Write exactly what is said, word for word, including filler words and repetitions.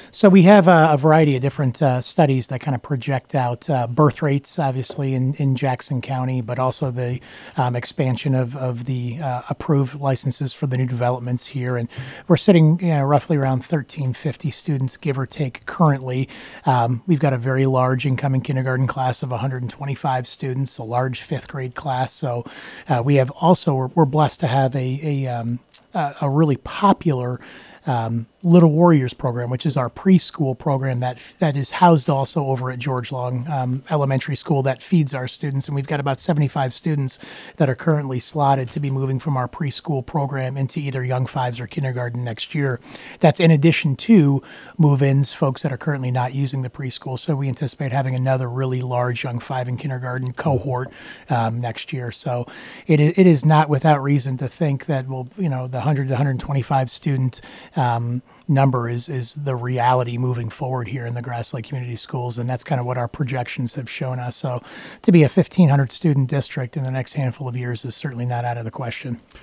So we have a, a variety of different uh, studies that kind of project out uh, birth rates, obviously in, in Jackson County, but also the um, expansion of, of the uh, approved licenses for the new developments here. And we're sitting, you know, roughly around thirteen fifty students, give or take, currently. Um, we've got a very large incoming kindergarten class of one hundred twenty-five students, a large fifth grade class. So uh, we have also, we're, we're blessed to have a, a, um, a a really popular um, Little Warriors program, which is our preschool program that that is housed also over at George Long um, Elementary School that feeds our students, and we've got about seventy-five students that are currently slotted to be moving from our preschool program into either Young Fives or kindergarten next year. That's in addition to move-ins, folks that are currently not using the preschool. So we anticipate having another really large Young Five and kindergarten cohort um, next year. So it is, it is not without reason to think that we'll, you know, the one hundred to one hundred twenty-five student um, number is is the reality moving forward here in the Grass Lake Community Schools, and that's kind of what our projections have shown us. So to be a fifteen hundred student district in the next handful of years is certainly not out of the question.